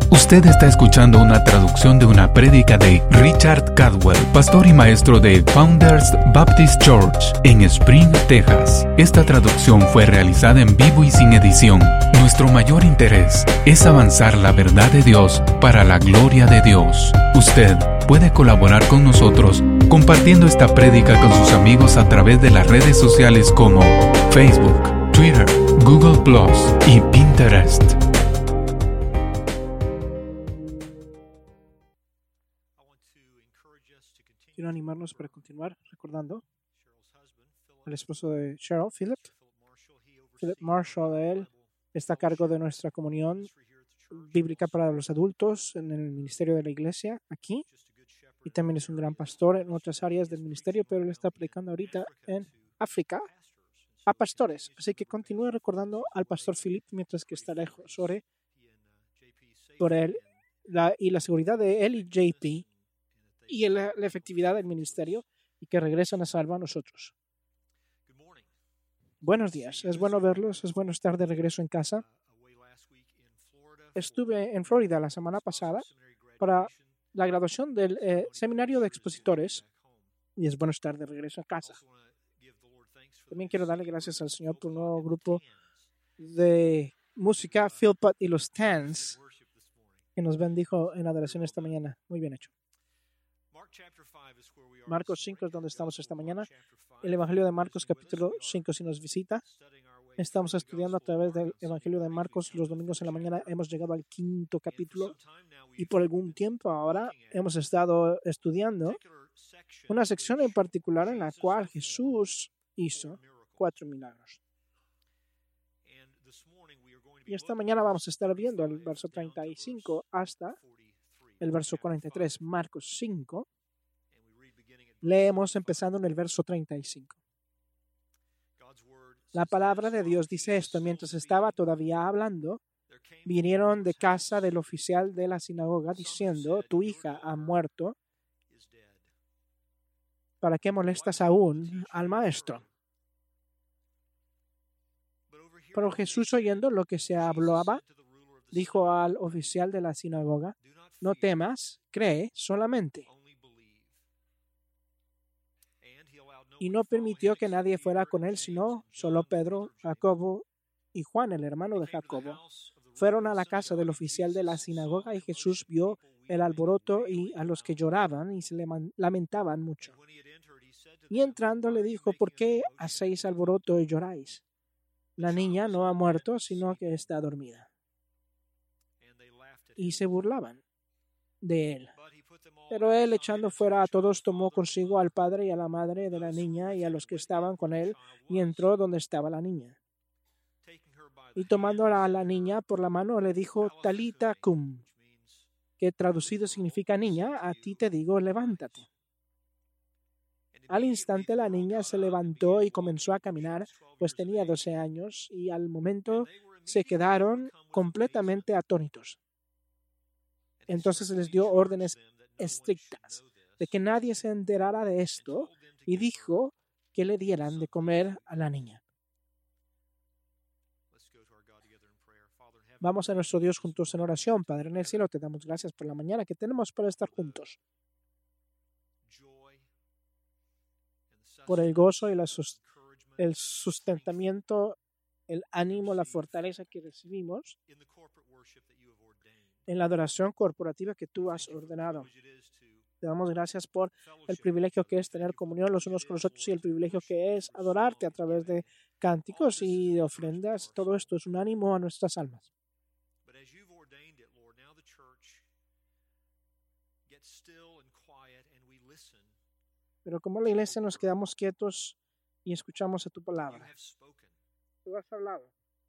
Usted está escuchando una traducción de una prédica de Richard Cadwell, pastor y maestro de Founders Baptist Church en Spring, Texas. Esta traducción fue realizada en vivo y sin edición. Nuestro mayor interés es avanzar la verdad de Dios para la gloria de Dios. Usted puede colaborar con nosotros compartiendo esta prédica con sus amigos a través de las redes sociales como Facebook, Twitter, Google Plus y Pinterest. Quiero animarnos para continuar recordando al esposo de Cheryl, Philip Marshall. Él está a cargo de nuestra comunión bíblica para los adultos en el ministerio de la iglesia aquí, y también es un gran pastor en otras áreas del ministerio, pero él está predicando ahorita en África a pastores. Así que continúe recordando al pastor Philip mientras que está lejos. Ore por él y la seguridad de él y JP y la efectividad del ministerio, y que regresan a salvo a nosotros. Buenos días, es bueno verlos, es bueno estar de regreso en casa. Estuve en Florida la semana pasada para la graduación del seminario de expositores, y es bueno estar de regreso en casa. También quiero darle gracias al Señor por un nuevo grupo de música, Philpott y los Tans, que nos bendijo en adoración esta mañana. Muy bien hecho. Marcos 5 es donde estamos esta mañana. El Evangelio de Marcos, capítulo 5, si nos visita. Estamos estudiando a través del Evangelio de Marcos los domingos en la mañana. Hemos llegado al 5º capítulo y por algún tiempo ahora hemos estado estudiando una sección en particular en la cual Jesús hizo 4 milagros. Y esta mañana vamos a estar viendo el verso 35 hasta el verso 43, Marcos 5. Leemos empezando en el verso 35. La palabra de Dios dice esto: mientras estaba todavía hablando, vinieron de casa del oficial de la sinagoga diciendo: tu hija ha muerto. ¿Para qué molestas aún al maestro? Pero Jesús, oyendo lo que se hablaba, dijo al oficial de la sinagoga: no temas, cree solamente. Y no permitió que nadie fuera con él, sino solo Pedro, Jacobo y Juan, el hermano de Jacobo. Fueron a la casa del oficial de la sinagoga, y Jesús vio el alboroto y a los que lloraban y se lamentaban mucho. Y entrando le dijo: ¿por qué hacéis alboroto y lloráis? La niña no ha muerto, sino que está dormida. Y se burlaban de él. Pero él, echando fuera a todos, tomó consigo al padre y a la madre de la niña y a los que estaban con él, y entró donde estaba la niña. Y tomando a la niña por la mano, le dijo: Talita cum, que traducido significa: niña, a ti te digo, levántate. Al instante la niña se levantó y comenzó a caminar, pues tenía 12 años, y al momento se quedaron completamente atónitos. Entonces les dio órdenes estrictas de que nadie se enterara de esto, y dijo que le dieran de comer a la niña. Vamos a nuestro Dios juntos en oración. Padre en el cielo, te damos gracias por la mañana que tenemos para estar juntos, por el gozo y el sustentamiento, el ánimo, la fortaleza que recibimos en la adoración corporativa que tú has ordenado. Te damos gracias por el privilegio que es tener comunión los unos con los otros, y el privilegio que es adorarte a través de cánticos y de ofrendas. Todo esto es un ánimo a nuestras almas. Pero como la iglesia nos quedamos quietos y escuchamos a tu palabra. Tú has hablado.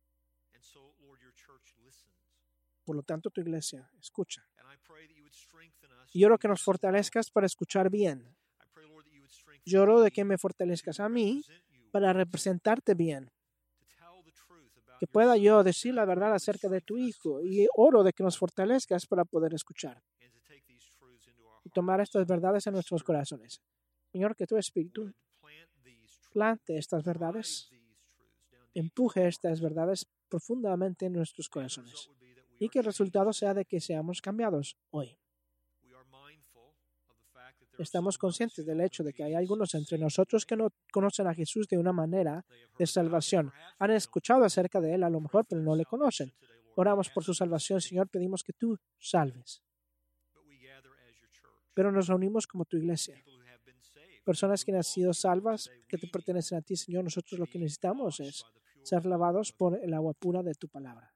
Por lo tanto, tu iglesia escucha. Y oro que nos fortalezcas para escuchar bien. Yo oro de que me fortalezcas a mí para representarte bien. Que pueda yo decir la verdad acerca de tu Hijo. Y oro de que nos fortalezcas para poder escuchar y tomar estas verdades en nuestros corazones. Señor, que tu Espíritu plante estas verdades, empuje estas verdades profundamente en nuestros corazones. y que el resultado sea de que seamos cambiados hoy. Estamos conscientes del hecho de que hay algunos entre nosotros que no conocen a Jesús de una manera de salvación. Han escuchado acerca de Él a lo mejor, pero no le conocen. Oramos por su salvación, Señor, pedimos que tú salves. Pero nos reunimos como tu iglesia. Personas que han sido salvas, que te pertenecen a ti, Señor. Nosotros lo que necesitamos es ser lavados por el agua pura de tu palabra.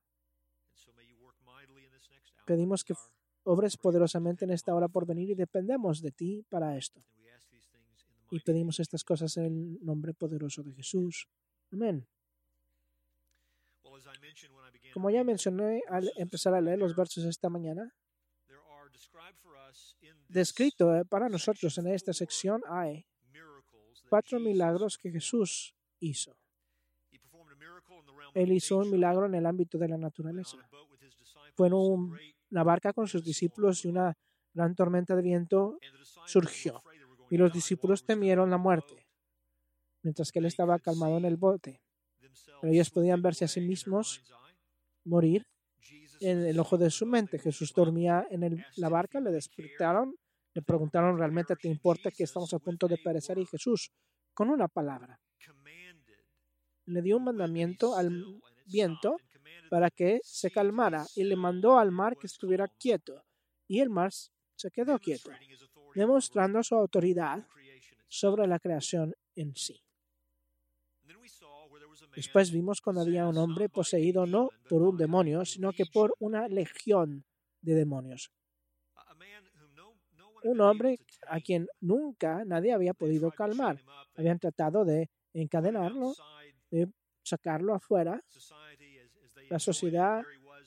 Pedimos que obres poderosamente en esta hora por venir y dependemos de ti para esto. Y pedimos estas cosas en el nombre poderoso de Jesús. Amén. Como ya mencioné al empezar a leer los versos esta mañana, descrito para nosotros en esta sección hay 4 milagros que Jesús hizo. Él hizo un milagro en el ámbito de la naturaleza. Fue en una barca con sus discípulos y una gran tormenta de viento surgió. Y los discípulos temieron la muerte, mientras que él estaba calmado en el bote. Pero ellos podían verse a sí mismos morir en el ojo de su mente. Jesús dormía en la barca, le despertaron, le preguntaron, ¿realmente te importa que estamos a punto de perecer? Y Jesús, con una palabra, le dio un mandamiento al viento para que se calmara y le mandó al mar que estuviera quieto. Y el mar se quedó quieto, demostrando su autoridad sobre la creación en sí. Después vimos cuando había un hombre poseído no por un demonio, sino que por una legión de demonios. Un hombre a quien nunca nadie había podido calmar. Habían tratado de encadenarlo, de sacarlo afuera. La sociedad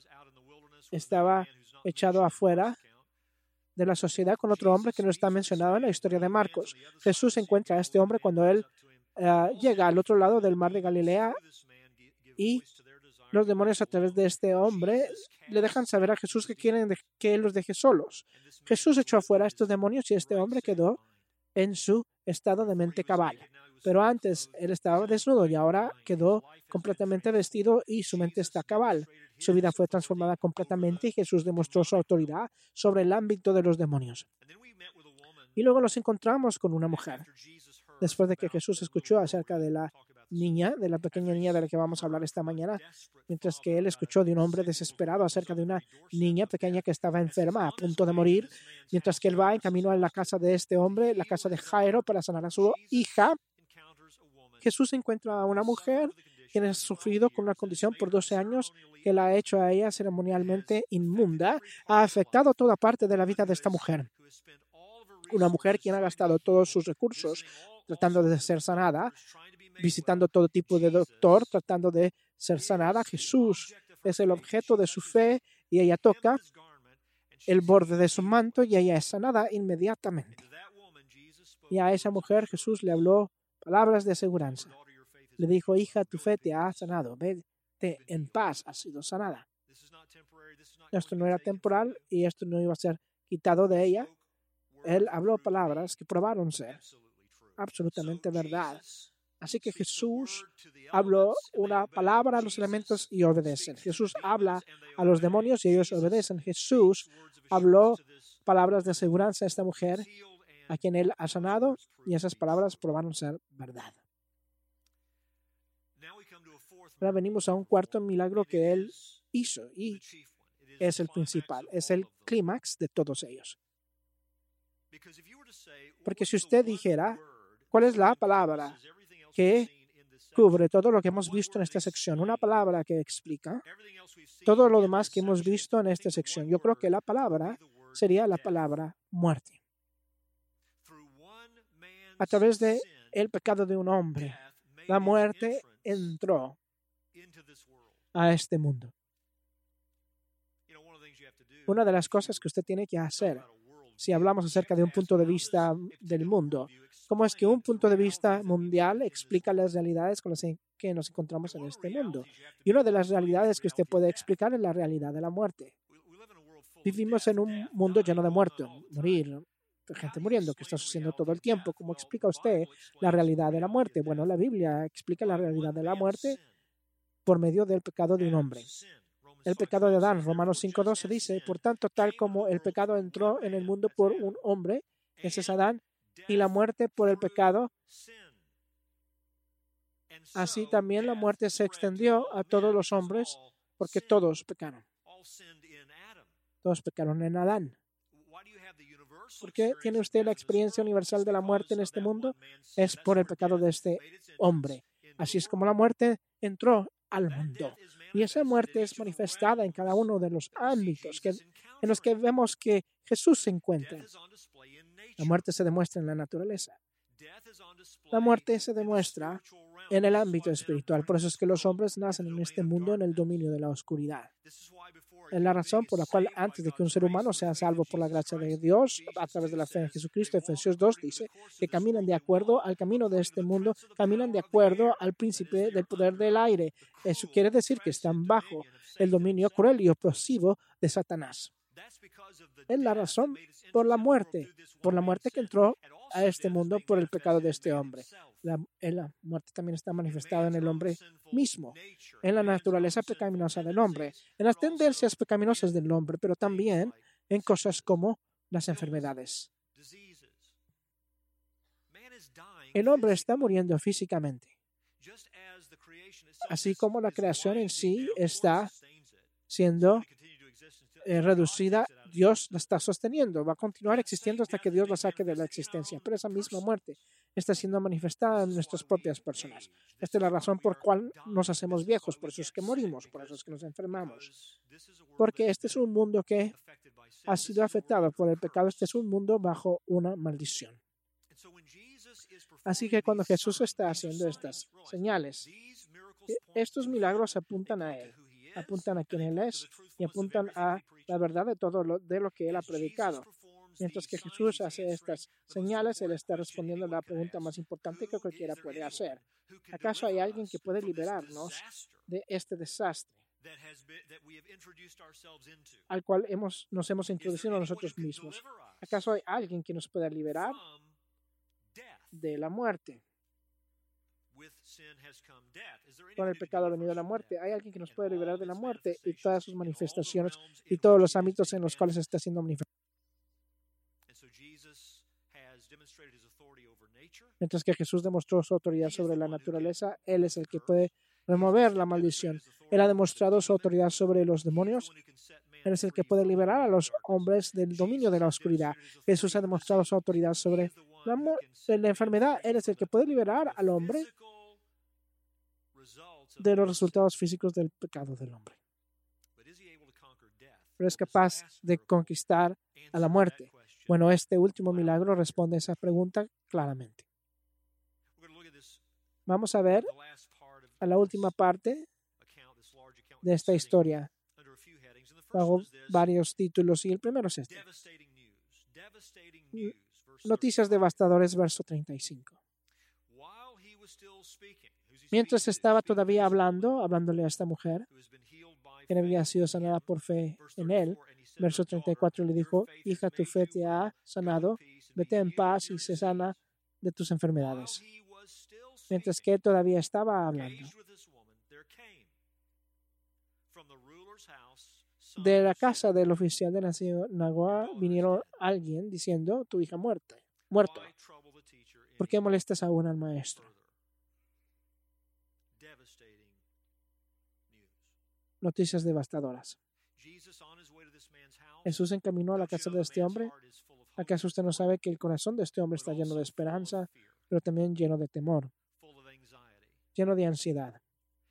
estaba echado afuera de la sociedad con otro hombre que no está mencionado en la historia de Marcos. Jesús encuentra a este hombre cuando él llega al otro lado del mar de Galilea y los demonios a través de este hombre le dejan saber a Jesús que quieren que él los deje solos. Jesús echó afuera a estos demonios y este hombre quedó en su estado de mente cabal. Pero antes él estaba desnudo y ahora quedó completamente vestido y su mente está cabal. Su vida fue transformada completamente y Jesús demostró su autoridad sobre el ámbito de los demonios. Y luego nos encontramos con una mujer. Después de que Jesús escuchó acerca de la niña, de la pequeña niña de la que vamos a hablar esta mañana, mientras que él escuchó de un hombre desesperado acerca de una niña pequeña que estaba enferma, a punto de morir, mientras que él va en camino a la casa de este hombre, la casa de Jairo, para sanar a su hija, Jesús encuentra a una mujer quien ha sufrido con una condición por 12 años que la ha hecho a ella ceremonialmente inmunda, ha afectado toda parte de la vida de esta mujer. Una mujer quien ha gastado todos sus recursos tratando de ser sanada, visitando todo tipo de doctor, tratando de ser sanada. Jesús es el objeto de su fe y ella toca el borde de su manto y ella es sanada inmediatamente. Y a esa mujer Jesús le habló palabras de aseguranza. Le dijo, hija, tu fe te ha sanado, vete en paz, has sido sanada. Esto no era temporal y esto no iba a ser quitado de ella. Él habló palabras que probaron ser absolutamente verdad. Así que Jesús habló una palabra a los elementos y obedecen. Jesús habla a los demonios y ellos obedecen. Jesús habló palabras de aseguranza a esta mujer a quien él ha sanado y esas palabras probaron ser verdad. Ahora venimos a un cuarto milagro que él hizo y es el principal, es el clímax de todos ellos. Porque si usted dijera, ¿cuál es la palabra que cubre todo lo que hemos visto en esta sección? Una palabra que explica todo lo demás que hemos visto en esta sección. Yo creo que la palabra sería la palabra muerte. A través de el pecado de un hombre, la muerte entró a este mundo. Una de las cosas que usted tiene que hacer, si hablamos acerca de un punto de vista del mundo, ¿cómo es que un punto de vista mundial explica las realidades con las que nos encontramos en este mundo? Y una de las realidades que usted puede explicar es la realidad de la muerte. Vivimos en un mundo lleno de morir, gente muriendo, que está sucediendo todo el tiempo. ¿Cómo explica usted la realidad de la muerte? Bueno, la Biblia explica la realidad de la muerte por medio del pecado de un hombre. el pecado de Adán. Romanos 5:12 dice, por tanto, tal como el pecado entró en el mundo por un hombre, ese es Adán, y la muerte por el pecado, así también la muerte se extendió a todos los hombres, porque todos pecaron. Todos pecaron en Adán. ¿Por qué tiene usted la experiencia universal de la muerte en este mundo? Es por el pecado de este hombre. Así es como la muerte entró al mundo. Y esa muerte es manifestada en cada uno de los ámbitos en los que vemos que Jesús se encuentra. La muerte se demuestra en la naturaleza. La muerte se demuestra en el ámbito espiritual. Por eso es que los hombres nacen en este mundo en el dominio de la oscuridad. Es la razón por la cual antes de que un ser humano sea salvo por la gracia de Dios a través de la fe en Jesucristo, Efesios 2 dice que caminan de acuerdo al camino de este mundo, caminan de acuerdo al príncipe del poder del aire. Eso quiere decir que están bajo el dominio cruel y opresivo de Satanás. Es la razón por la muerte que entró a este mundo por el pecado de este hombre. La muerte también está manifestada en el hombre mismo, en la naturaleza pecaminosa del hombre, en las tendencias pecaminosas del hombre, pero también en cosas como las enfermedades. El hombre está muriendo físicamente, así como la creación en sí está siendo reducida. Dios la está sosteniendo, va a continuar existiendo hasta que Dios la saque de la existencia, pero esa misma muerte está siendo manifestada en nuestras propias personas. Esta es la razón por la cual nos hacemos viejos, por eso es que morimos, por eso es que nos enfermamos, porque este es un mundo que ha sido afectado por el pecado, este es un mundo bajo una maldición. Así que cuando Jesús está haciendo estas señales, estos milagros apuntan a Él, apuntan a quién Él es y apuntan a la verdad de todo lo que Él ha predicado. Mientras que Jesús hace estas señales, Él está respondiendo a la pregunta más importante que cualquiera puede hacer. ¿Acaso hay alguien que puede liberarnos de este desastre al cual nos hemos introducido a nosotros mismos? ¿Acaso hay alguien que nos pueda liberar de la muerte? Con el pecado ha venido la muerte. ¿Hay alguien que nos puede liberar de la muerte y todas sus manifestaciones y todos los ámbitos en los cuales está siendo manifestado? Mientras que Jesús demostró su autoridad sobre la naturaleza, Él es el que puede remover la maldición. Él ha demostrado su autoridad sobre los demonios. Él es el que puede liberar a los hombres del dominio de la oscuridad. Jesús ha demostrado su autoridad sobre la enfermedad. Él es el que puede liberar al hombre de los resultados físicos del pecado del hombre. Pero es capaz de conquistar a la muerte. Bueno, este último milagro responde a esa pregunta claramente. Vamos a ver a la última parte de esta historia bajo varios títulos, y el primero es este: Noticias devastadoras, verso 35. Mientras estaba todavía hablándole a esta mujer, que había sido sanada por fe en él, verso 34 le dijo: hija, tu fe te ha sanado, vete en paz y se sana de tus enfermedades. Mientras que él todavía estaba hablando, de la casa del oficial de la sinagoga vinieron alguien diciendo: tu hija muerto. ¿Por qué molestas aún al maestro? Noticias devastadoras. Jesús encaminó a la casa de este hombre. ¿Acaso usted no sabe que el corazón de este hombre está lleno de esperanza, pero también lleno de temor, lleno de ansiedad?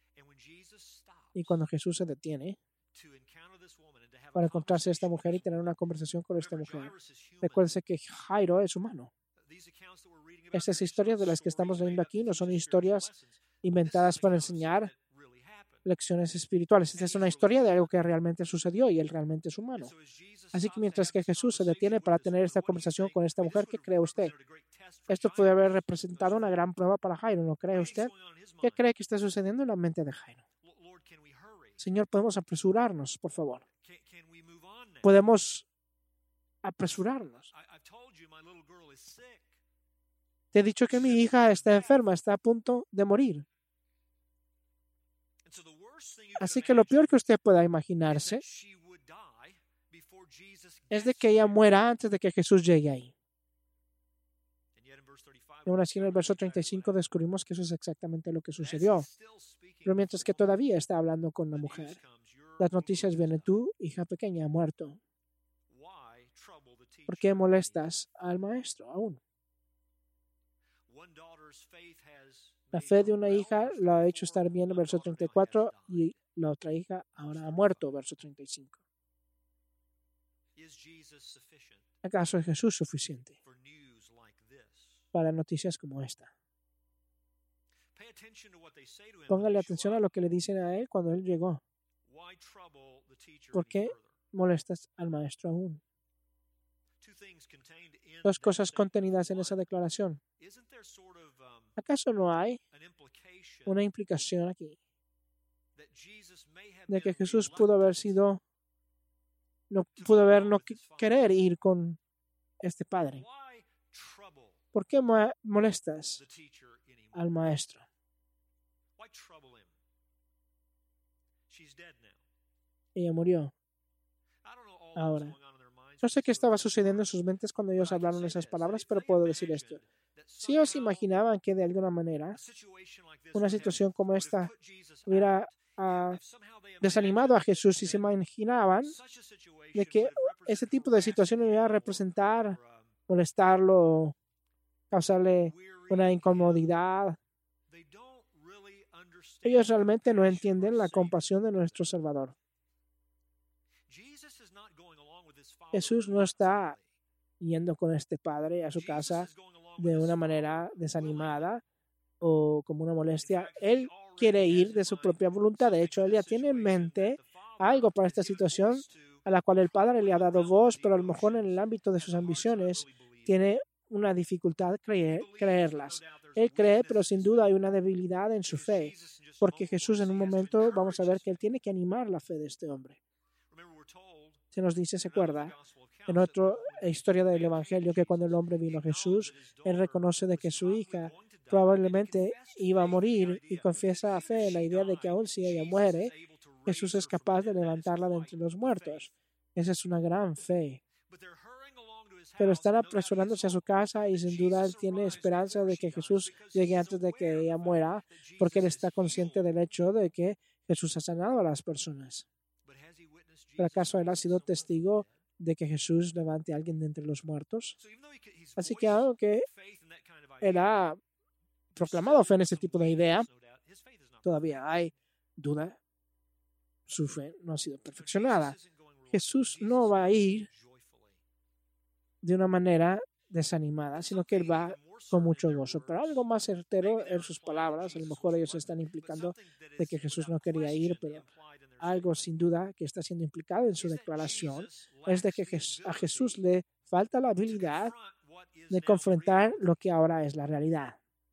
Y cuando Jesús se detiene para encontrarse a esta mujer y tener una conversación con esta mujer, recuérdese que Jairo es humano. Estas historias de las que estamos leyendo aquí no son historias inventadas para enseñar lecciones espirituales. Esta es una historia de algo que realmente sucedió y él realmente es humano. Así que mientras que Jesús se detiene para tener esta conversación con esta mujer, ¿qué cree usted? Esto puede haber representado una gran prueba para Jairo, ¿no cree usted? ¿Qué cree que está sucediendo en la mente de Jairo? Señor, ¿podemos apresurarnos, por favor? ¿Podemos apresurarnos? Te he dicho que mi hija está enferma, está a punto de morir. Así que lo peor que usted pueda imaginarse es de que ella muera antes de que Jesús llegue ahí. Y aún así en el verso 35 descubrimos que eso es exactamente lo que sucedió. Pero mientras que todavía está hablando con la mujer, las noticias vienen: tu hija pequeña ha muerto. ¿Por qué molestas al maestro aún? La fe de una hija lo ha hecho estar bien, verso 34, y la otra hija ahora ha muerto, verso 35. ¿Acaso es Jesús suficiente para noticias como esta? Póngale atención a lo que le dicen a él cuando él llegó. ¿Por qué molestas al maestro aún? Dos cosas contenidas en esa declaración. ¿Acaso no hay una implicación aquí de que Jesús pudo haber no querer ir con este padre? ¿Por qué molestas al maestro? Ella murió. Ahora, no sé qué estaba sucediendo en sus mentes cuando ellos hablaron esas palabras, pero puedo decir esto. Si ellos imaginaban que de alguna manera una situación como esta hubiera desanimado a Jesús, y se imaginaban de que ese tipo de situación iba a representar, molestarlo, causarle una incomodidad, ellos realmente no entienden la compasión de nuestro Salvador. Jesús no está yendo con este padre a su casa de una manera desanimada o como una molestia. Él quiere ir de su propia voluntad. De hecho, él ya tiene en mente algo para esta situación a la cual el padre le ha dado voz, pero a lo mejor en el ámbito de sus ambiciones tiene una dificultad creerlas. Él cree, pero sin duda hay una debilidad en su fe, porque Jesús en un momento vamos a ver que él tiene que animar la fe de este hombre. Se nos dice, ¿se acuerda? En otra historia del Evangelio, que cuando el hombre vino a Jesús, él reconoce de que su hija probablemente iba a morir y confiesa a fe en la idea de que aun si ella muere, Jesús es capaz de levantarla de entre los muertos. Esa es una gran fe. Pero están apresurándose a su casa y sin duda él tiene esperanza de que Jesús llegue antes de que ella muera, porque él está consciente del hecho de que Jesús ha sanado a las personas. ¿Pero acaso él ha sido testigo de que Jesús levante a alguien de entre los muertos? Así que aunque él ha proclamado fe en ese tipo de idea, todavía hay duda. Su fe no ha sido perfeccionada. Jesús no va a ir de una manera desanimada, sino que él va con mucho gozo. Pero algo más certero en sus palabras, a lo mejor ellos están implicando de que Jesús no quería ir, pero algo sin duda que está siendo implicado en su declaración es de que a Jesús le falta la habilidad de confrontar lo que ahora es la realidad.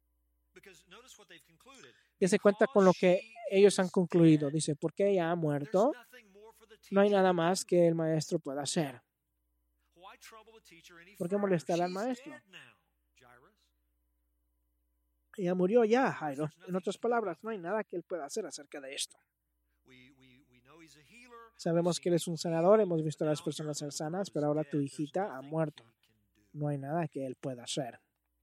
Y se cuenta con lo que ellos han concluido. Dice, porque ella ha muerto, no hay nada más que el maestro pueda hacer. ¿Por qué molestar al maestro? Ella murió ya, Jairo. En otras palabras, no hay nada que él pueda hacer acerca de esto. Sabemos que él es un sanador, hemos visto a las personas ser sanas, pero ahora tu hijita ha muerto. No hay nada que él pueda hacer.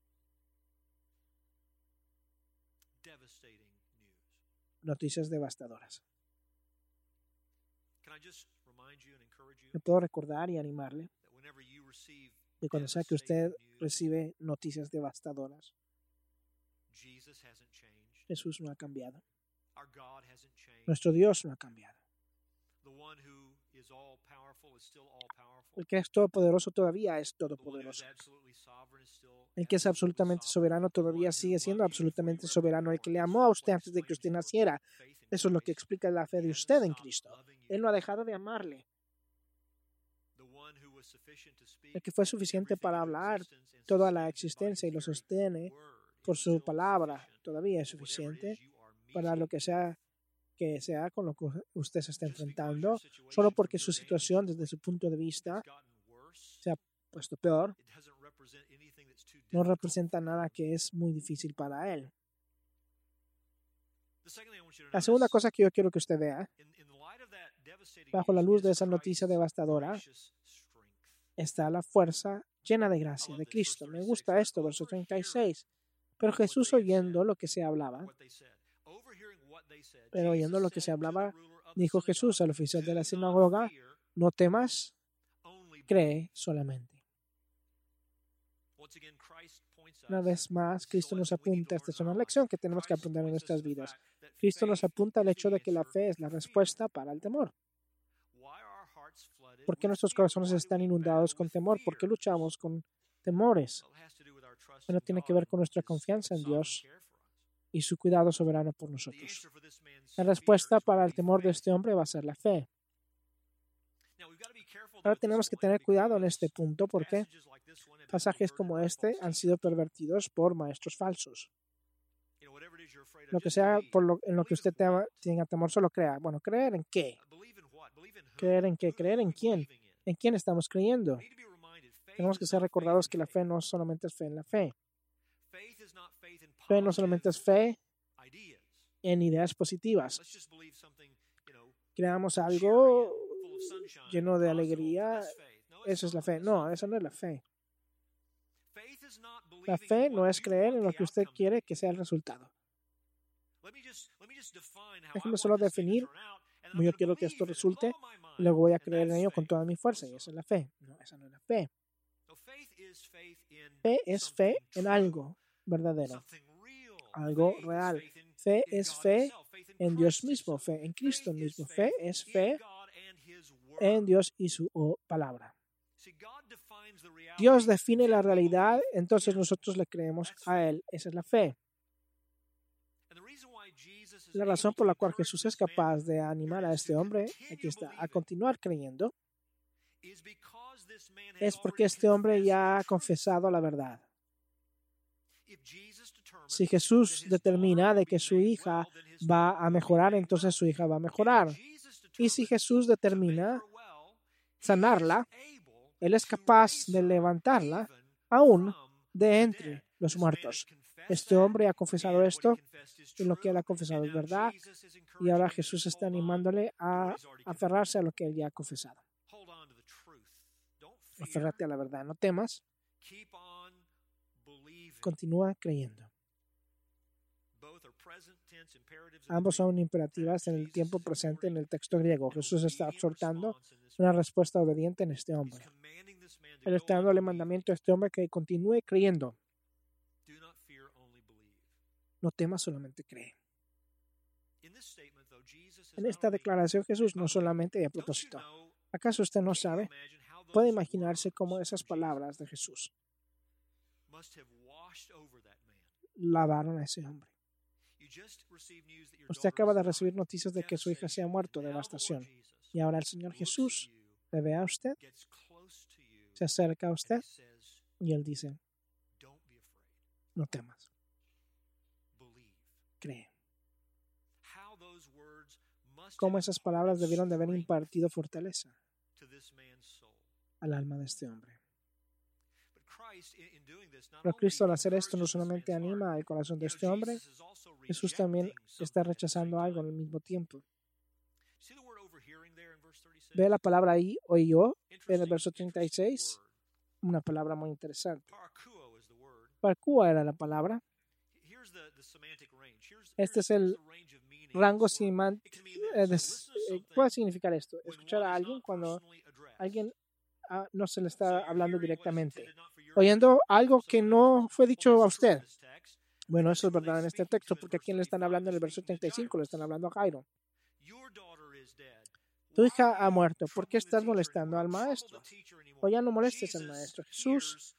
Noticias devastadoras. ¿Me puedo recordar y animarle de cuando sea que usted recibe noticias devastadoras? Jesús no ha cambiado. Nuestro Dios no ha cambiado. El que es todopoderoso todavía es todopoderoso. El que es absolutamente soberano todavía sigue siendo absolutamente soberano. El que le amó a usted antes de que usted naciera. Eso es lo que explica la fe de usted en Cristo. Él no ha dejado de amarle. El que fue suficiente para hablar toda la existencia y lo sostiene por su palabra, todavía es suficiente para lo que sea con lo que usted se está enfrentando, solo porque su situación desde su punto de vista se ha puesto peor, no representa nada que es muy difícil para él. La segunda cosa que yo quiero que usted vea, bajo la luz de esa noticia devastadora, está la fuerza llena de gracia de Cristo. Me gusta esto, verso 36. Pero Jesús oyendo lo que se hablaba, dijo Jesús al oficial de la sinagoga, no temas, cree solamente. Una vez más, Cristo nos apunta, esta es una lección que tenemos que aprender en nuestras vidas. Cristo nos apunta al hecho de que la fe es la respuesta para el temor. ¿Por qué nuestros corazones están inundados con temor? ¿Por qué luchamos con temores? Bueno, tiene que ver con nuestra confianza en Dios y su cuidado soberano por nosotros. La respuesta para el temor de este hombre va a ser la fe. Ahora tenemos que tener cuidado en este punto porque pasajes como este han sido pervertidos por maestros falsos. Lo que sea en lo que usted tenga temor, solo crea. Bueno, ¿creer en qué? ¿Creer en qué? ¿Creer en quién? ¿En quién estamos creyendo? Tenemos que ser recordados que la fe no solamente es fe en la fe. Fe no solamente es fe en ideas positivas. Creamos algo lleno de alegría. Eso es la fe. No, eso no es la fe. La fe no es creer en lo que usted quiere que sea el resultado. Déjeme solo definir cómo yo quiero que esto resulte y luego voy a creer en ello con toda mi fuerza. Y esa es la fe. No, esa no es la fe. Fe es fe en algo verdadero, algo real. Fe es fe en Dios mismo, fe en Cristo mismo. Fe es fe en Dios y su palabra. Dios define la realidad, entonces nosotros le creemos a Él. Esa es la fe. La razón por la cual Jesús es capaz de animar a este hombre, aquí está, a continuar creyendo, es porque este hombre ya ha confesado la verdad. Si Jesús determina de que su hija va a mejorar, entonces su hija va a mejorar. Y si Jesús determina sanarla, Él es capaz de levantarla aún de entre los muertos. Este hombre ha confesado esto y lo que él ha confesado es verdad. Y ahora Jesús está animándole a aferrarse a lo que él ya ha confesado. Aférrate a la verdad, no temas. Continúa creyendo. Ambos son imperativas en el tiempo presente en el texto griego. Jesús está exhortando una respuesta obediente en este hombre. Él está dando el mandamiento a este hombre que continúe creyendo. No temas, solamente cree. En esta declaración Jesús no solamente a propósito. ¿Acaso usted no sabe? Puede imaginarse cómo esas palabras de Jesús lavaron a ese hombre. Usted acaba de recibir noticias de que su hija se ha muerto, devastación. Y ahora el Señor Jesús le ve a usted, se acerca a usted y Él dice, no temas, cree. Cómo esas palabras debieron de haber impartido fortaleza al alma de este hombre. Pero Cristo al hacer esto no solamente anima al corazón de este hombre, Jesús también está rechazando algo al mismo tiempo. Ve la palabra ahí, oyó, en el verso 36, una palabra muy interesante. Parkua era la palabra. Este es el rango semántico. ¿Qué puede significar esto? Escuchar a alguien cuando alguien no se le está hablando directamente. Oyendo algo que no fue dicho a usted. Bueno, eso es verdad en este texto, porque ¿a quién le están hablando en el verso 35? Le están hablando a Jairo. Tu hija ha muerto. ¿Por qué estás molestando al maestro? O ya no molestes al maestro. Jesús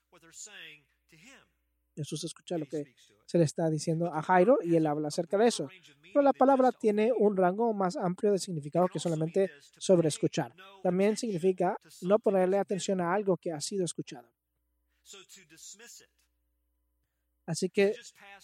escucha lo que se le está diciendo a Jairo y él habla acerca de eso. Pero la palabra tiene un rango más amplio de significado que solamente sobre escuchar. También significa no ponerle atención a algo que ha sido escuchado. Así que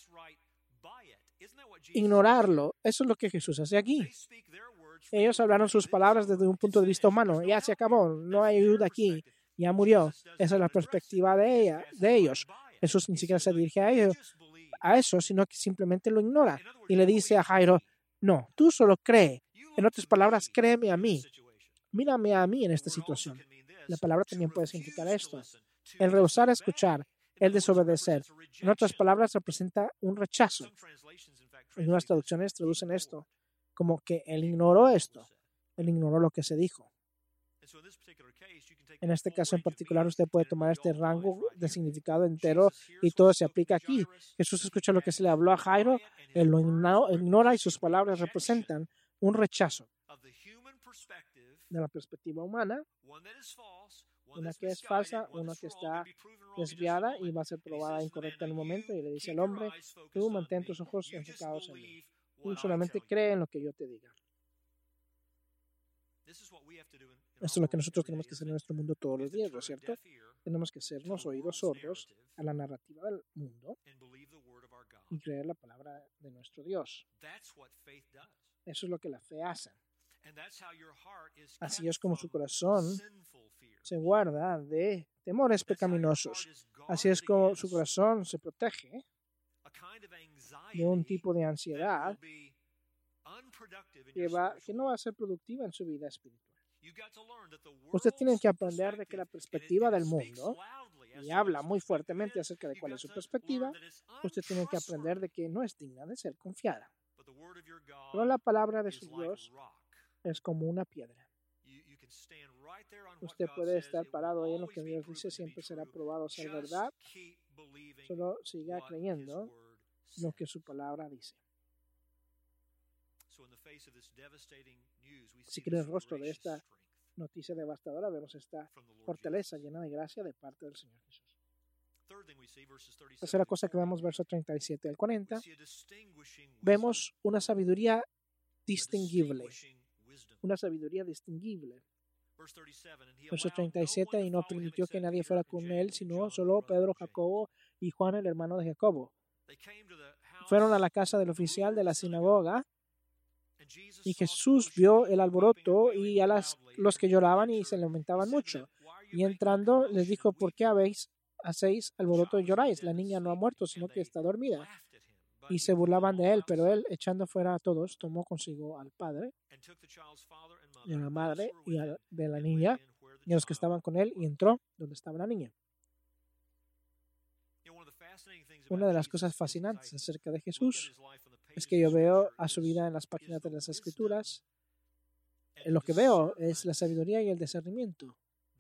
ignorarlo, eso es lo que Jesús hace aquí. Ellos hablaron sus palabras desde un punto de vista humano. Ya se acabó, no hay ayuda aquí, ya murió. Esa es la perspectiva de ellos. Jesús ni siquiera se dirige a ellos. a eso, sino que simplemente lo ignora y le dice a Jairo, no, tú solo cree. En otras palabras, créeme a mí. Mírame a mí en esta situación. La palabra también puede significar esto. El rehusar a escuchar, el desobedecer. En otras palabras, representa un rechazo. Algunas traducciones traducen esto como que él ignoró esto. Él ignoró lo que se dijo. En este caso en particular, usted puede tomar este rango de significado entero y todo se aplica aquí. Jesús escucha lo que se le habló a Jairo, él lo ignora y sus palabras representan un rechazo de la perspectiva humana, una que es falsa, una que está desviada y va a ser probada incorrecta en un momento, y le dice al hombre, tú mantén tus ojos enfocados en mí. Tú solamente cree en lo que yo te diga. Esto es lo que nosotros tenemos que hacer en nuestro mundo todos los días, ¿no es cierto? Tenemos que hacernos oídos sordos a la narrativa del mundo y creer la palabra de nuestro Dios. Eso es lo que la fe hace. Así es como su corazón se guarda de temores pecaminosos. Así es como su corazón se protege de un tipo de ansiedad que no va a ser productiva en su vida espiritual. Usted tiene que aprender de que la perspectiva del mundo, y habla muy fuertemente acerca de cuál es su perspectiva, usted tiene que aprender de que no es digna de ser confiada. Pero la palabra de su Dios es como una piedra. Usted puede estar parado ahí en lo que Dios dice, siempre será probado ser verdad. Solo siga creyendo lo que su palabra dice. Así que en el rostro de esta noticia devastadora vemos esta fortaleza llena de gracia de parte del Señor Jesús. Tercera cosa que vemos, verso 37 al 40, vemos una sabiduría distinguible. Una sabiduría distinguible. Verso 37, y no permitió que nadie fuera con él, sino solo Pedro, Jacobo y Juan, el hermano de Jacobo. Fueron a la casa del oficial de la sinagoga, y Jesús vio el alboroto y a los que lloraban y se lamentaban mucho. Y entrando les dijo, ¿por qué hacéis alboroto y lloráis? La niña no ha muerto, sino que está dormida. Y se burlaban de él, pero él, echando fuera a todos, tomó consigo al padre y a la madre de la niña y a los que estaban con él, y entró donde estaba la niña. Una de las cosas fascinantes acerca de Jesús es que yo veo a su vida en las páginas de las Escrituras. Lo que veo es la sabiduría y el discernimiento.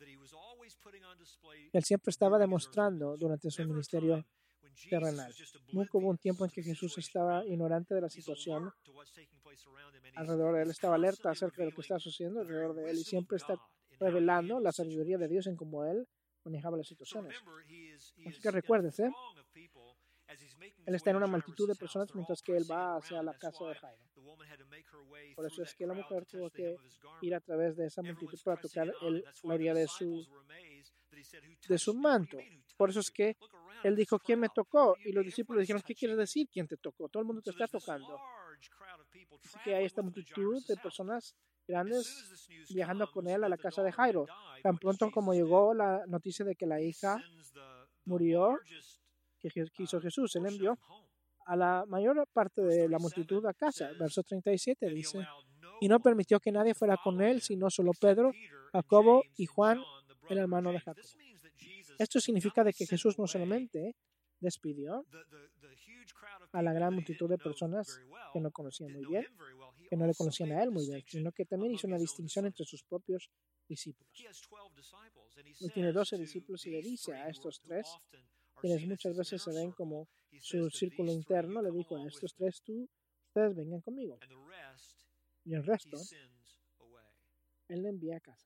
Él siempre estaba demostrando durante su ministerio terrenal. Nunca hubo un tiempo en que Jesús estaba ignorante de la situación alrededor de él. Estaba alerta acerca de lo que estaba sucediendo alrededor de él y siempre está revelando la sabiduría de Dios en cómo él manejaba las situaciones. Así que recuérdese, él está en una multitud de personas mientras que él va hacia la casa de Jairo. Por eso es que la mujer tuvo que ir a través de esa multitud para tocar la orilla de su manto. Por eso es que él dijo, ¿quién me tocó? Y los discípulos dijeron, ¿qué quieres decir? ¿Quién te tocó? Todo el mundo te está tocando. Así que hay esta multitud de personas grandes viajando con él a la casa de Jairo. Tan pronto como llegó la noticia de que la hija murió, que quiso Jesús, él envió a la mayor parte de la multitud a casa. Verso 37 dice, y no permitió que nadie fuera con él, sino solo Pedro, Jacobo y Juan, el hermano de Jacobo. Esto significa de que Jesús no solamente despidió a la gran multitud de personas que no conocían muy bien, que no le conocían a él muy bien, sino que también hizo una distinción entre sus propios discípulos. Él tiene 12 discípulos y le dice a estos tres, quienes muchas veces se ven como su círculo interno, le dijo a estos tres, ustedes vengan conmigo. Y el resto, él le envía a casa.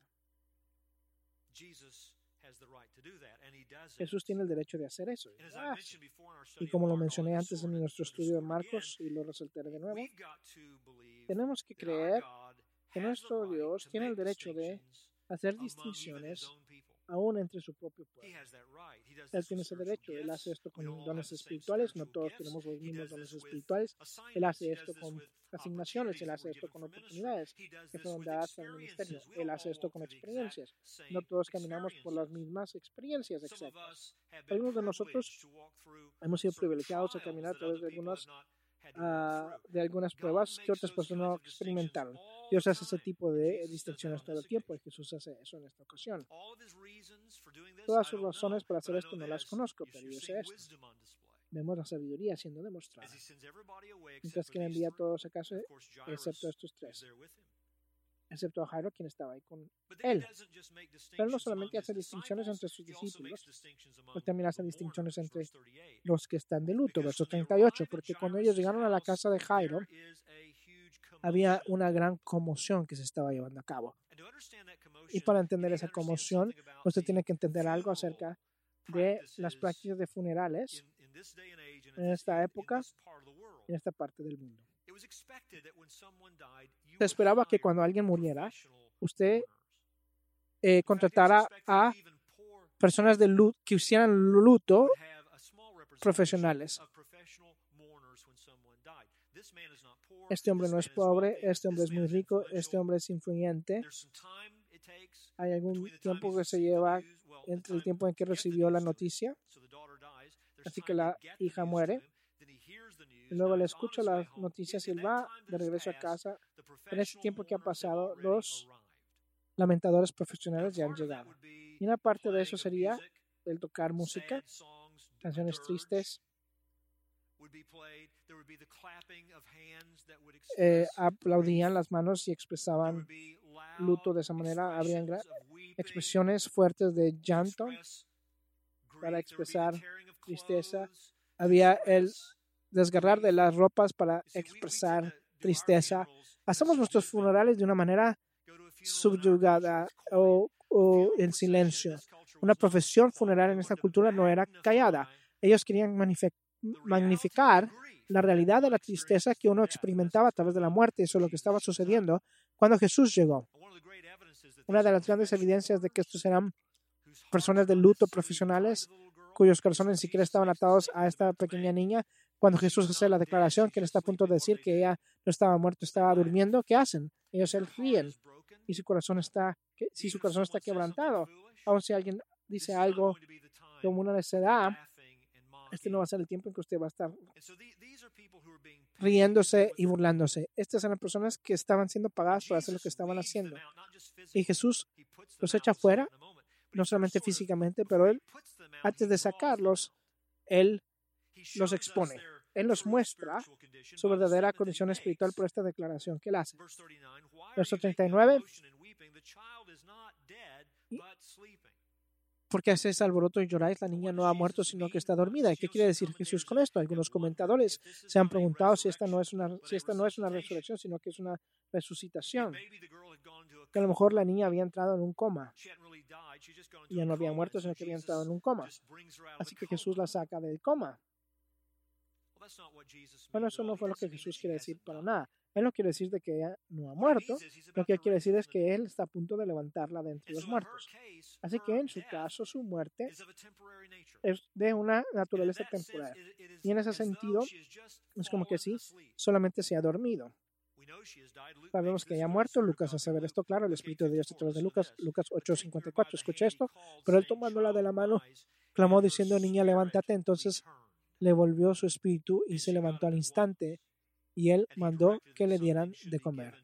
Jesús tiene el derecho de hacer eso. Y como lo mencioné antes en nuestro estudio de Marcos, y lo resaltaré de nuevo, tenemos que creer que nuestro Dios tiene el derecho de hacer distinciones aún entre su propio pueblo. Él tiene ese derecho. Él hace esto con dones espirituales. No todos tenemos los mismos dones espirituales. Él hace esto con asignaciones. Él hace esto con oportunidades que fueron dadas para el ministerio. Él hace esto con experiencias. No todos caminamos por las mismas experiencias exactas. Algunos de nosotros hemos sido privilegiados a caminar a través de algunas pruebas que otras personas no experimentaron. Dios hace ese tipo de distinciones todo el tiempo y Jesús hace eso en esta ocasión. Todas sus razones para hacer esto no las conozco, pero yo sé esto. Vemos la sabiduría siendo demostrada. Mientras que le envía a todos a casa, excepto a estos tres. Excepto a Jairo, quien estaba ahí con él. Pero no solamente hace distinciones entre sus discípulos, pero también hace distinciones entre los que están de luto. Verso 38, porque cuando ellos llegaron a la casa de Jairo, había una gran conmoción que se estaba llevando a cabo. Y para entender esa conmoción, usted tiene que entender algo acerca de las prácticas de funerales en esta época, en esta parte del mundo. Se esperaba que cuando alguien muriera, usted contratara a personas de luto, que hicieran luto profesionales. Este hombre no es pobre, este hombre es muy rico, este hombre es influyente. Hay algún tiempo que se lleva entre el tiempo en que recibió la noticia. Así que la hija muere. Y luego le escucha las noticias y él va de regreso a casa. En ese tiempo que ha pasado, los lamentadores profesionales ya han llegado. Y una parte de eso sería el tocar música, canciones tristes. Aplaudían las manos y expresaban luto de esa manera. Habrían expresiones fuertes de llanto para expresar tristeza. Había el desgarrar de las ropas para expresar tristeza. Hacemos nuestros funerales de una manera subyugada o en silencio. Una profesión funeral en esta cultura no era callada. Ellos querían magnificar la realidad de la tristeza que uno experimentaba a través de la muerte. Eso es lo que estaba sucediendo cuando Jesús llegó. Una de las grandes evidencias de que estos eran personas de luto profesionales cuyos corazones ni siquiera estaban atados a esta pequeña niña. Cuando Jesús hace la declaración que él está a punto de decir que ella no estaba muerta, estaba durmiendo, ¿qué hacen? Ellos se ríen. Y si su corazón está quebrantado, aun si alguien dice algo como una necedad, este no va a ser el tiempo en que usted va a estar riéndose y burlándose. Estas eran personas que estaban siendo pagadas por hacer lo que estaban haciendo. Y Jesús los echa fuera, no solamente físicamente, pero él, antes de sacarlos, él los expone. Él nos muestra su verdadera condición espiritual por esta declaración que él hace. Verso 39. ¿Por qué hacéis alboroto y lloráis? La niña no ha muerto, sino que está dormida. ¿Y qué quiere decir Jesús con esto? Algunos comentadores se han preguntado si esta no es una resurrección, sino que es una resucitación. Que a lo mejor la niña había entrado en un coma. Y ya no había muerto, sino que había entrado en un coma. Así que Jesús la saca del coma. Bueno, eso no fue lo que Jesús quiere decir para nada. Él no quiere decir de que ella no ha muerto. Lo que él quiere decir es que él está a punto de levantarla de entre los muertos. Así que en su caso, su muerte es de una naturaleza temporal. Y en ese sentido, es como que sí, solamente se ha dormido. Sabemos que ella ha muerto. Lucas hace ver esto claro. El Espíritu de Dios a través de Lucas 8:54. Escucha esto. Pero él, tomándola de la mano, clamó diciendo: niña, levántate. Entonces le volvió su espíritu y se levantó al instante. Y él mandó que le dieran de comer.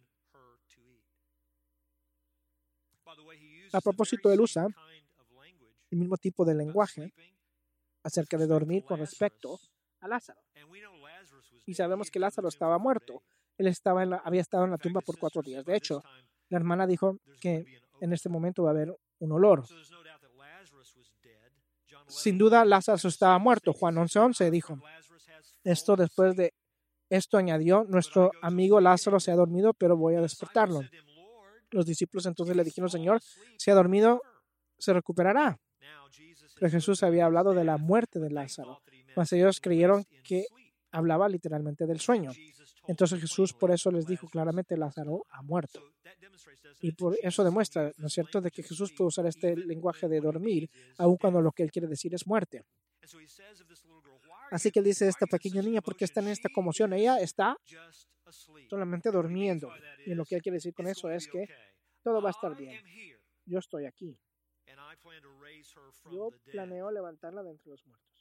A propósito, él usa el mismo tipo de lenguaje acerca de dormir con respecto a Lázaro. Y sabemos que Lázaro estaba muerto. Él había estado en la tumba por 4 días. De hecho, la hermana dijo que en este momento va a haber un olor. Sin duda, Lázaro estaba muerto. Juan 11:11 dijo. Esto añadió: nuestro amigo Lázaro se ha dormido, pero voy a despertarlo. Los discípulos entonces le dijeron: Señor, si ha dormido, se recuperará. Pero Jesús había hablado de la muerte de Lázaro, mas ellos creyeron que hablaba literalmente del sueño. Entonces Jesús por eso les dijo claramente, Lázaro ha muerto. Y por eso demuestra, ¿no es cierto?, de que Jesús puede usar este lenguaje de dormir, aun cuando lo que él quiere decir es muerte. Así que él dice a esta pequeña niña, ¿por qué está en esta conmoción? Ella está solamente durmiendo. Y lo que él quiere decir con eso es que todo va a estar bien. Yo estoy aquí. Yo planeo levantarla de entre los muertos.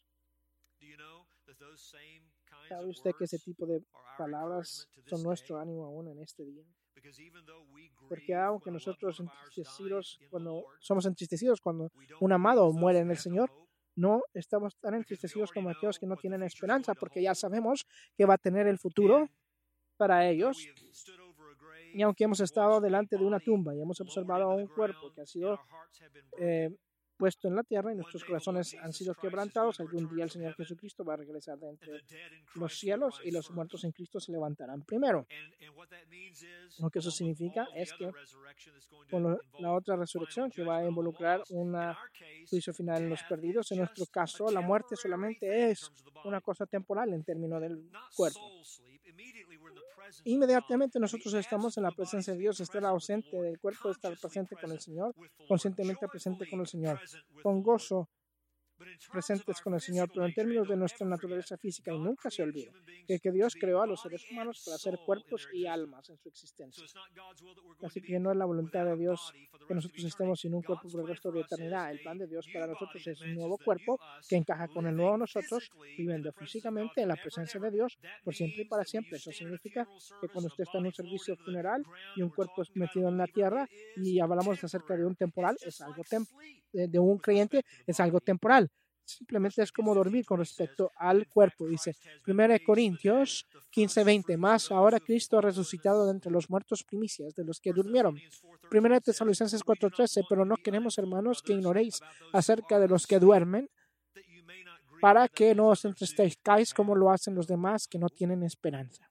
¿Sabe usted que ese tipo de palabras son nuestro ánimo aún en este día? Porque aunque nosotros somos entristecidos cuando un amado muere en el Señor, no estamos tan entristecidos como aquellos que no tienen esperanza, porque ya sabemos que va a tener el futuro para ellos. Y aunque hemos estado delante de una tumba y hemos observado a un cuerpo que ha sido puesto en la tierra y nuestros corazones han sido quebrantados, algún día el Señor Jesucristo va a regresar de entre los cielos y los muertos en Cristo se levantarán primero. Lo que eso significa es que con la otra resurrección que va a involucrar un juicio final en los perdidos, en nuestro caso la muerte solamente es una cosa temporal en términos del cuerpo. Inmediatamente nosotros estamos en la presencia de Dios, estar ausente del cuerpo, estar presente con el Señor, conscientemente presente con el Señor, con gozo presentes con el Señor, pero en términos de nuestra naturaleza física, y nunca se olvide que Dios creó a los seres humanos para ser cuerpos y almas en su existencia. Así que no es la voluntad de Dios que nosotros estemos sin un cuerpo por el resto de la eternidad. El plan de Dios para nosotros es un nuevo cuerpo que encaja con el nuevo nosotros, viviendo físicamente en la presencia de Dios por siempre y para siempre. Eso significa que cuando usted está en un servicio funeral y un cuerpo es metido en la tierra y hablamos acerca de un temporal, es algo de un creyente, es algo temporal. Simplemente es como dormir con respecto al cuerpo. Dice 1 Corintios 15:20, más ahora Cristo ha resucitado de entre los muertos, primicias de los que durmieron. 1 Tesalonicenses 4:13, pero no queremos, hermanos, que ignoréis acerca de los que duermen, para que no os entristezcáis como lo hacen los demás que no tienen esperanza.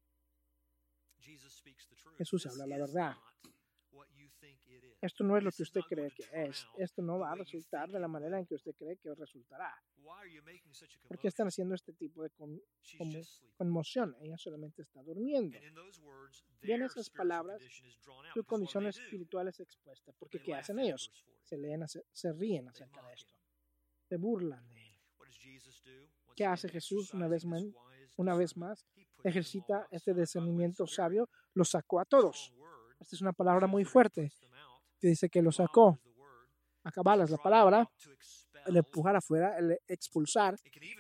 Jesús habla la verdad. Esto no es lo que usted cree que es. Esto no va a resultar de la manera en que usted cree que resultará. ¿Por qué están haciendo este tipo de conmoción? Ella solamente está durmiendo. Y en esas palabras, su condición espiritual es expuesta. Porque ¿qué hacen ellos? Se ríen acerca de esto. Se burlan de él. ¿Qué hace Jesús una vez más? Ejercita este discernimiento sabio. Lo sacó a todos. Esta es una palabra muy fuerte. Que dice que lo sacó. Acabarlas la palabra, el empujar afuera, el expulsar,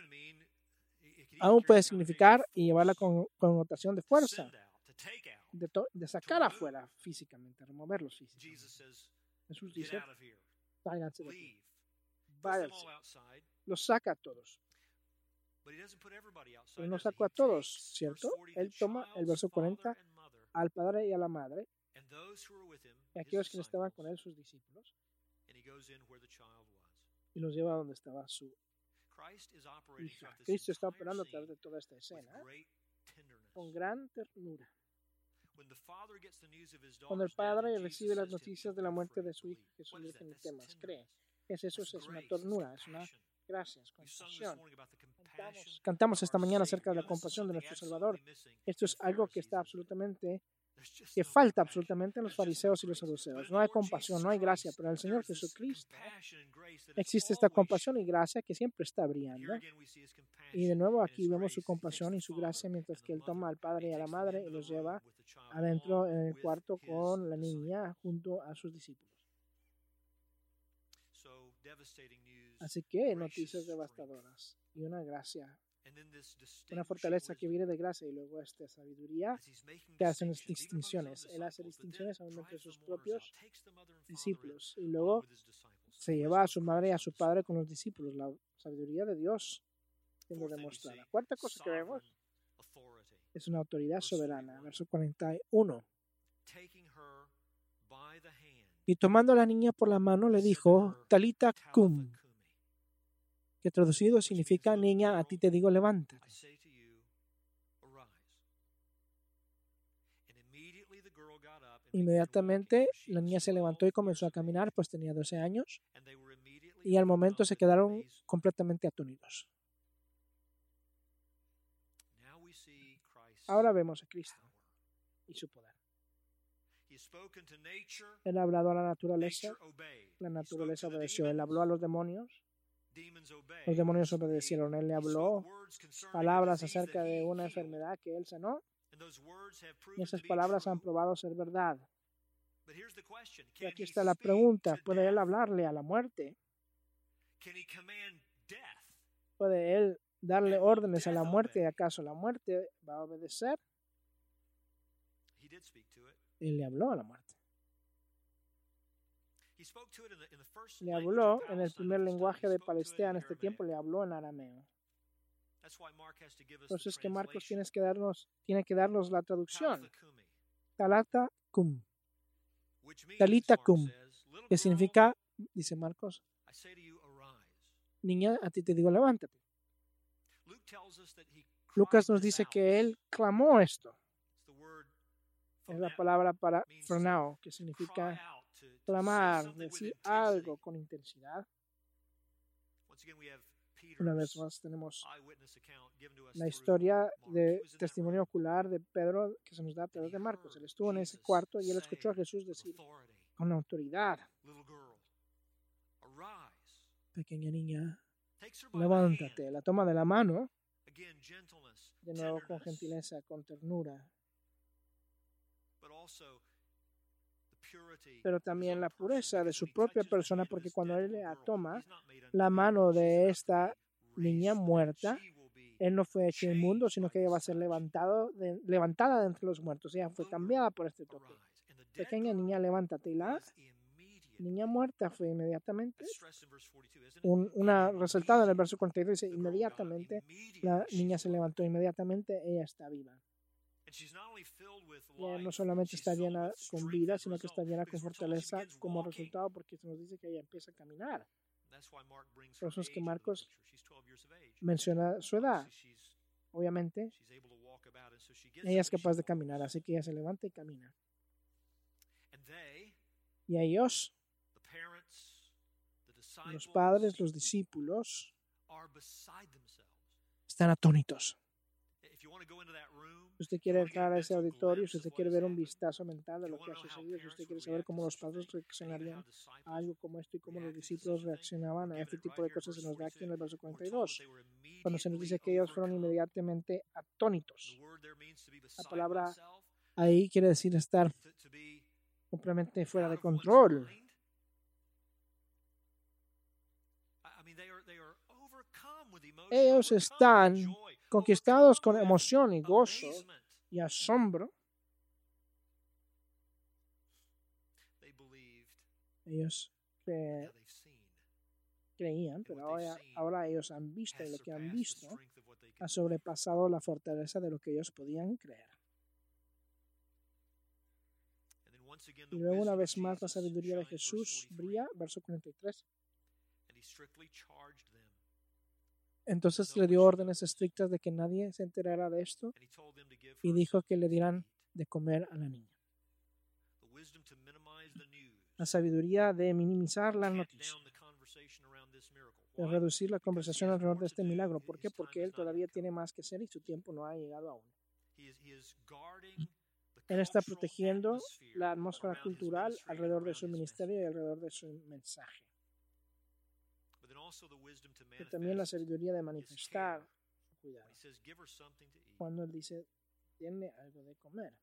aún puede significar y llevar la connotación de fuerza, de sacar afuera físicamente, removerlos físicamente. Jesús dice, váyanse de aquí, váyanse. Los saca a todos. Pero no sacó a todos, ¿cierto? Él toma el verso 40 al padre y a la madre, y aquellos que estaban con él, sus discípulos, y los lleva a donde estaba su hija. Cristo está operando a través de toda esta escena con gran ternura. Cuando el padre recibe las noticias de la muerte de su hija, Jesús le dice: no temas, cree. Eso es una ternura, es una gracia, es compasión. Cantamos esta mañana acerca de la compasión de nuestro Salvador. Esto es algo que falta absolutamente en los fariseos y los saduceos. No hay compasión, no hay gracia, pero en el Señor Jesucristo existe esta compasión y gracia que siempre está brillando. Y de nuevo aquí vemos su compasión y su gracia mientras que Él toma al padre y a la madre y los lleva adentro en el cuarto con la niña junto a sus discípulos. Así que noticias devastadoras y una gracia, una fortaleza que viene de gracia, y luego esta sabiduría que hace unas distinciones. Él hace distinciones aún entre sus propios discípulos y luego se lleva a su madre y a su padre con los discípulos. La sabiduría de Dios siendo demostrada. Cuarta cosa que vemos es una autoridad soberana. Verso 41. Y tomando a la niña por la mano le dijo: Talita cum, que traducido significa: niña, a ti te digo, levántate. Inmediatamente la niña se levantó y comenzó a caminar, pues tenía 12 años, y al momento se quedaron completamente atónitos. Ahora vemos a Cristo y su poder. Él ha hablado a la naturaleza obedeció. Él habló a los demonios obedecieron. Él le habló palabras acerca de una enfermedad que él sanó, y esas palabras han probado ser verdad. Y aquí está la pregunta: ¿puede él hablarle a la muerte? ¿Puede él darle órdenes a la muerte? ¿Acaso la muerte va a obedecer? Él le habló a la muerte. Le habló en el primer lenguaje de Palestina en este tiempo, le habló en arameo. Entonces que Marcos tiene que darnos la traducción. Talata cum. Talita cum. Que significa, dice Marcos, niña, a ti te digo, levántate. Lucas nos dice que él clamó esto. Es la palabra para frenao, que significa clamar, decir algo con intensidad. Una vez más tenemos la historia de testimonio ocular de Pedro que se nos da a través de Marcos. Él estuvo en ese cuarto y él escuchó a Jesús decir con autoridad: pequeña niña, levántate. La toma de la mano, de nuevo con gentileza, con ternura, pero también la pureza de su propia persona, porque cuando él toma la mano de esta niña muerta, él no fue hecho inmundo, sino que ella va a ser levantada de entre los muertos. Ella fue cambiada por este toque. Pequeña niña, levántate. Y la niña muerta fue inmediatamente una resaltada en el verso 42, dice: inmediatamente la niña se levantó, inmediatamente ella está viva. Y ella no solamente está llena con vida, sino que está llena con fortaleza como resultado, porque se nos dice que ella empieza a caminar. Por eso es que Marcos menciona su edad. Obviamente, ella es capaz de caminar, así que ella se levanta y camina. Y ellos, los padres, los discípulos, están atónitos. Si usted quiere entrar a ese auditorio, si usted quiere ver un vistazo mental de lo que ha sucedido, si usted quiere saber cómo los padres reaccionarían a algo como esto y cómo los discípulos reaccionaban a este tipo de cosas, se nos da aquí en el verso 42, cuando se nos dice que ellos fueron inmediatamente atónitos. La palabra ahí quiere decir estar completamente fuera de control. Ellos están conquistados con emoción y gozo y asombro. Ellos creían, pero ahora ellos han visto, y lo que han visto ha sobrepasado la fortaleza de lo que ellos podían creer. Y luego una vez más la sabiduría de Jesús brilla, verso 43. Entonces le dio órdenes estrictas de que nadie se enterara de esto y dijo que le dieran de comer a la niña. La sabiduría de minimizar la noticia, de reducir la conversación alrededor de este milagro. ¿Por qué? Porque él todavía tiene más que hacer y su tiempo no ha llegado aún. Él está protegiendo la atmósfera cultural alrededor de su ministerio y alrededor de su mensaje. Pero también la sabiduría de manifestar su cuidado. Cuando él dice, denle algo de comer.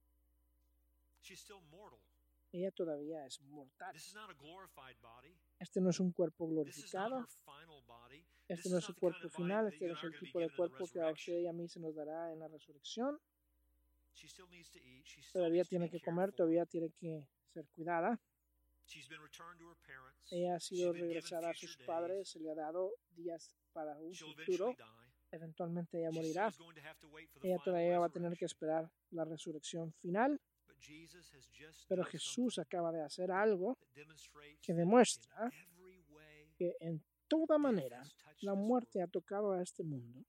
Ella todavía es mortal. Este no es un cuerpo glorificado. Este no es su cuerpo final. Este no es el tipo de cuerpo que a usted y a mí se nos dará en la resurrección. Todavía tiene que comer, todavía tiene que ser cuidada. Ella ha sido regresada a sus padres, se le ha dado días para un futuro. Eventualmente ella morirá. Ella todavía va a tener que esperar la resurrección final. Pero Jesús acaba de hacer algo que demuestra que en toda manera la muerte ha tocado a este mundo.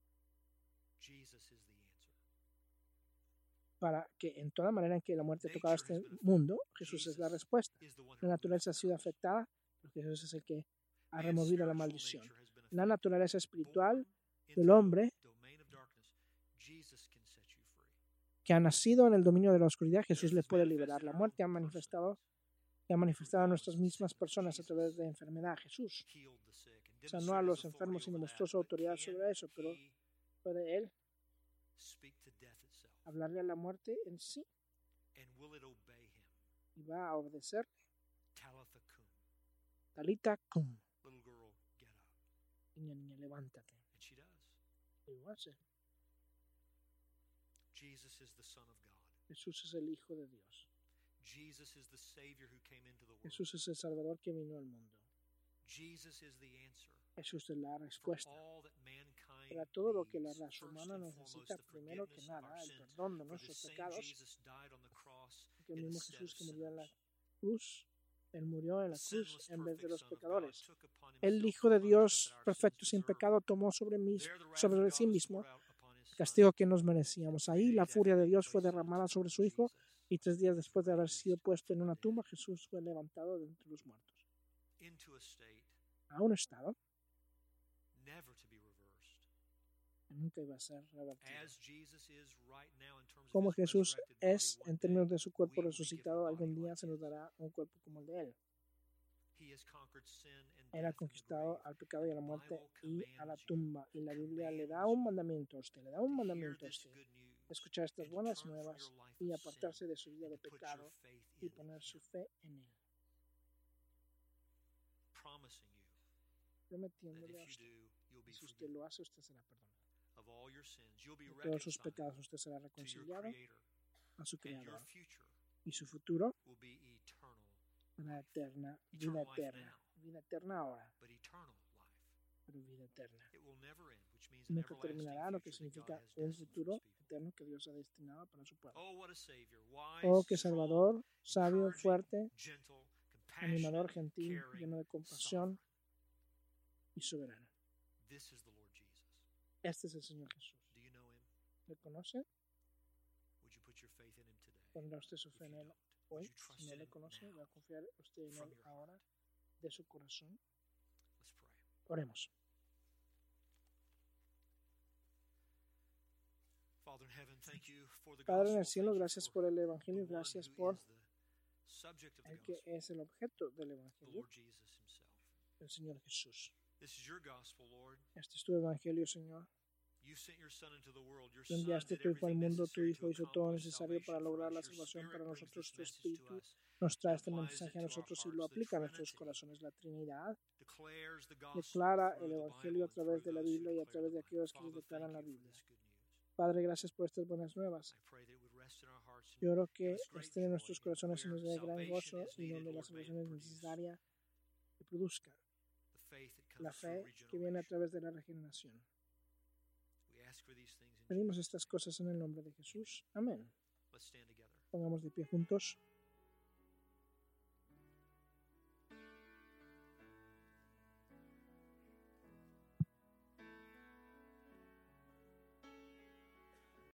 Para que en toda manera en que la muerte ha tocado a este mundo, Jesús es la respuesta. La naturaleza ha sido afectada, porque Jesús es el que ha removido la maldición. La naturaleza espiritual del hombre que ha nacido en el dominio de la oscuridad, Jesús le puede liberar. La muerte ha manifestado a nuestras mismas personas a través de enfermedad. Jesús sanó a los enfermos y demostró su autoridad sobre eso, pero ¿puede Él hablarle a la muerte en sí? Y va a obedecer. Talita cum. Niña, levántate. Y lo hace. Jesús es el Hijo de Dios. Jesús es el Salvador que vino al mundo. Jesús es la respuesta para todo lo que la raza humana necesita, primero que nada, el perdón de nuestros pecados. Porque el mismo Jesús que murió en la cruz, Él murió en la cruz en vez de los pecadores. El Hijo de Dios, perfecto sin pecado, tomó sobre sí mismo el castigo que nos merecíamos. Ahí la furia de Dios fue derramada sobre su Hijo, y 3 días después de haber sido puesto en una tumba, Jesús fue levantado de entre los muertos a un estado que nunca iba a ser revertido. Como Jesús es en términos de su cuerpo resucitado, algún día se nos dará un cuerpo como el de Él. Él ha conquistado al pecado y a la muerte y a la tumba. Y la Biblia le da un mandamiento a usted, escuchar estas buenas nuevas y apartarse de su vida de pecado y poner su fe en Él. Prometiéndole a usted, si usted lo hace, usted será perdonado. De todos sus pecados usted será reconciliado a su Creador. Y su futuro, una vida eterna ahora, pero vida eterna. Nunca terminará, lo que significa un futuro eterno que Dios ha destinado para su pueblo. Oh, qué Salvador, sabio, fuerte, animador, gentil, lleno de compasión y soberano. Este es el Señor Jesús. ¿Le conoce? ¿Pondrá usted su fe en Él hoy? Si no le conoce, ¿va a confiar usted en Él ahora de su corazón? Oremos. Padre en el cielo, gracias por el Evangelio, gracias por el que es el objeto del Evangelio, el Señor Jesús. Este es tu Evangelio, Señor. Tú enviaste tu Hijo al mundo, tu Hijo hizo todo lo necesario para lograr la salvación para nosotros. Tu Espíritu nos trae este mensaje a nosotros y lo aplica a nuestros corazones. La Trinidad declara el Evangelio a través de la Biblia y a través de aquellos que declaran la Biblia. Padre, gracias por estas buenas nuevas. Yo oro que estén en nuestros corazones y nos dé gran gozo, y donde la salvación es necesaria, que produzca la fe que viene a través de la regeneración. Pedimos estas cosas en el nombre de Jesús. Amén. Pongamos de pie juntos.